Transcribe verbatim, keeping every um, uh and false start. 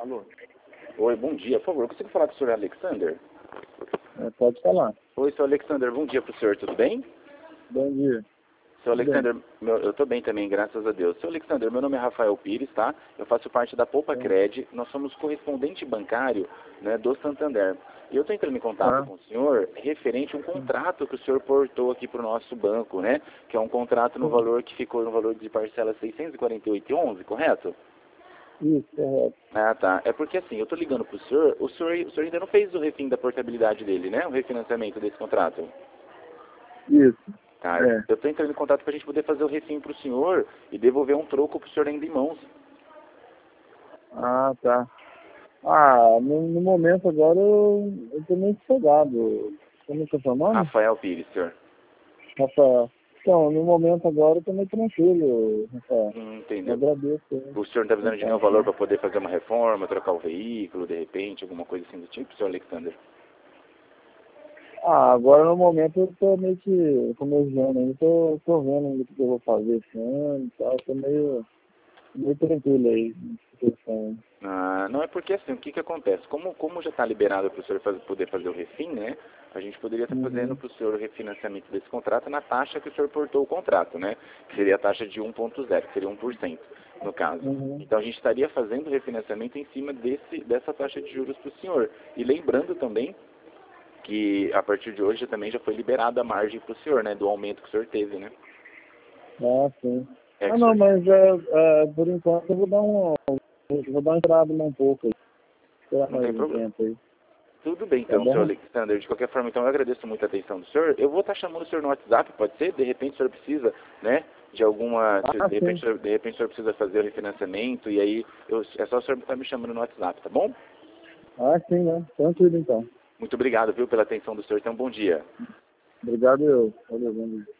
Alô? Oi, bom dia. Por favor, eu consigo falar com o senhor Alexander? É, pode falar. Oi, senhor Alexander. Bom dia para o senhor. Tudo bem? Bom dia. Seu Tudo Alexander, meu, eu estou bem também, graças a Deus. Seu Alexander, meu nome é Rafael Pires, tá? Eu faço parte da Poupa bem. Cred. Nós somos correspondente bancário, né, do Santander. E eu estou entrando em contato Ah. com o senhor referente a um contrato que o senhor portou aqui para o nosso banco, né? Que é um contrato no Sim. valor que ficou no valor de parcela seiscentos e quarenta e oito reais e onze, correto? Isso, correto. Ah, tá. É porque assim, eu estou ligando para o senhor, o senhor, o senhor ainda não fez o refim da portabilidade dele, né? O refinanciamento desse contrato. Isso. Tá, É. eu estou entrando em contato para a gente poder fazer o refim para o senhor e devolver um troco para o senhor ainda em mãos. Ah, tá. Ah, no, no momento agora eu, eu tô meio sossegado. Como é que é o seu nome? Rafael Pires, senhor. Rafael. Então, no momento agora eu tô meio tranquilo, Rafael. Hum, Eu entendeu. agradeço. Hein? O senhor não está precisando de nenhum Então, valor para poder fazer uma reforma, trocar o veículo, de repente, alguma coisa assim do tipo, senhor Alexander? ah, agora no momento eu tô meio que comejando ainda, tô, tô vendo ainda o que eu vou fazer esse ano e tal, tô meio, meio tranquilo aí nessa questão. Ah, não é porque assim, o que que acontece? Como, como já está liberado para o senhor faz, poder fazer o refim, né? A gente poderia estar fazendo Uhum. para o senhor o refinanciamento desse contrato na taxa que o senhor portou o contrato, né? Que seria a taxa de um ponto zero, que seria um por cento no caso. Uhum. Então a gente estaria fazendo o refinanciamento em cima desse, dessa taxa de juros para o senhor. E lembrando também que a partir de hoje também já foi liberada a margem para o senhor, né? Do aumento que o senhor teve, né? Ah, sim. É que Ah, o não, senhor... mas é, é, por enquanto eu vou dar um, eu vou dar uma entrada um pouco aí. Esperar Não mais tem um problema. tempo aí. Tudo bem Tá então, senhor bom? Alexander. De qualquer forma, então, eu agradeço muito a atenção do senhor. Eu vou estar chamando o senhor no WhatsApp, pode ser? De repente o senhor precisa, né, de alguma... se Ah, De repente, sim. o senhor- de repente o senhor precisa fazer o refinanciamento e aí eu, é só o senhor estar me chamando no WhatsApp, tá bom? Ah, sim, né? Tranquilo então. Muito obrigado, viu, pela atenção do senhor. Tenha um bom dia. Obrigado eu. Valeu, bom dia.